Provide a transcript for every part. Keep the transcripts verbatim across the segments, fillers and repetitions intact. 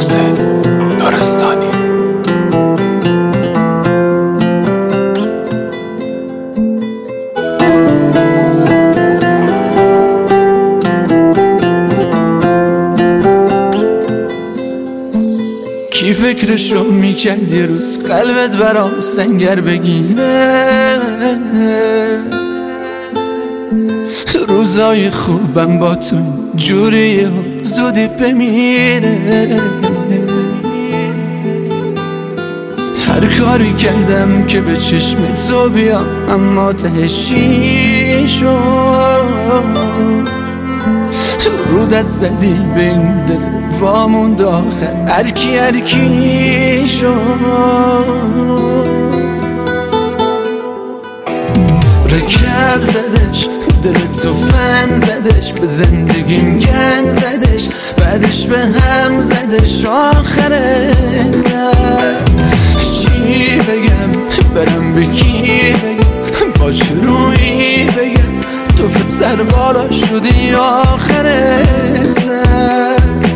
حسین لرستانی. کی فکرشو میکرد یه روز قلبت برام سنگر بگیره؟ روزای خوبم با تو جوریه زودی بمیره. هر کاری کردم که به چشم تو بیام اما تهشی شد. رو دست زدی به این دل واموند آخر هرکی هرکی شد. رکب زدش دل تو فن زدش، به زندگیم گند زدش، بعدش به هم زدش آخر سر. چی بگم برم به کی بگم، باش روی بگم تو سر بالا شدی آخر سر.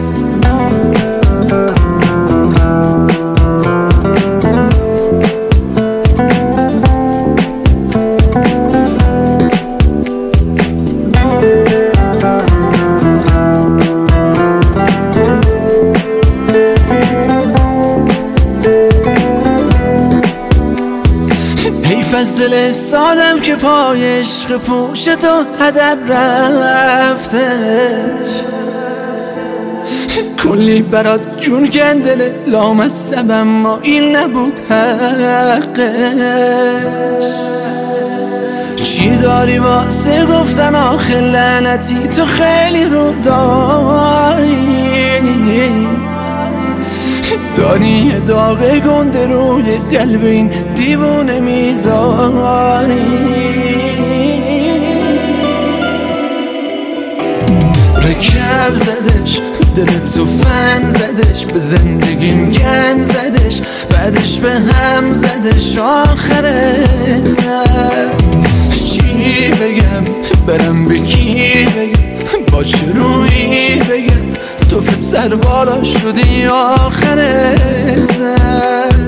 از دل سادم که پای عشق پوش تو هدر رفتش. کلی برات جون کن دل لامصب اما این نبود حقش. چی داری واسه گفتن آخه لعنتی تو خیلی رو داری. داری یه داغ گنده روی قلب این دیوونه میذاری. رکب زدش دل تو فن زدش، به زندگیم گند زدش، بعدش به هم زدش آخر سر. چی بگم برم به کی بگم، باش روی بگم تو سر بالا شدی آخر سر.